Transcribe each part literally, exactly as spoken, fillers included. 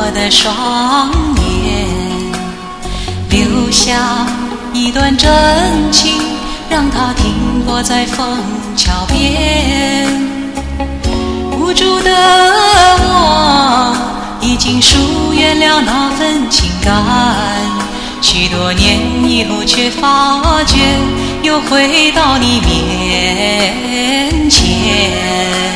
我的双眼，留下一段真情，让它停泊在枫桥边。无助的我已经疏远了那份情感，许多年以后却发觉又回到你面前。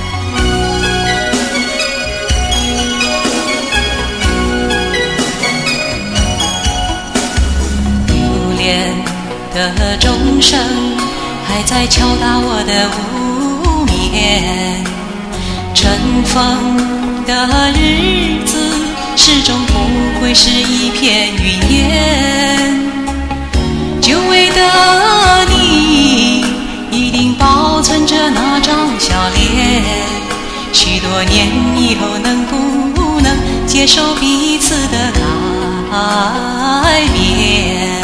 的钟声还在敲打我的无眠，尘封的日子始终不会是一片云烟。久违的你一定保存着那张笑脸，许多年以后能不能接受彼此的改变？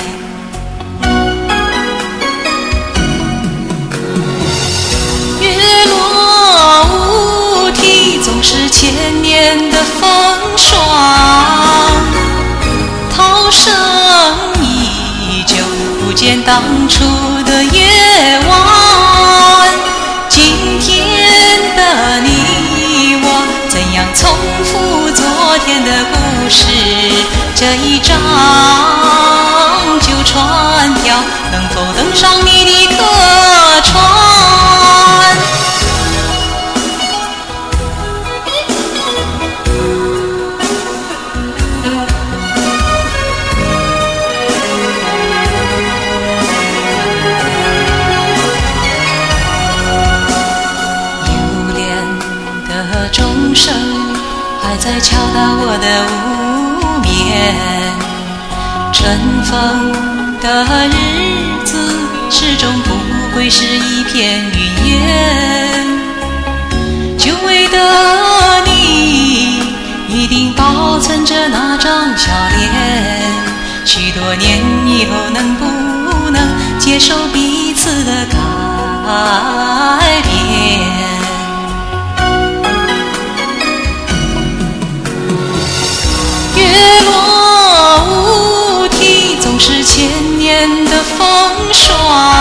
总是千年的风霜，涛声依旧，不见当初的夜晚。今天的你我，怎样重复昨天的故事？这一张旧船票，能否登上你的客船？钟声还在敲打我的无眠，尘封的日子始终不会是一片云烟。久违的你一定保存着那张笑脸，许多年以后能不能接受彼此的改变？月落乌啼，总是千年的风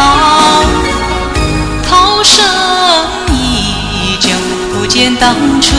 霜，涛声依旧，不见当初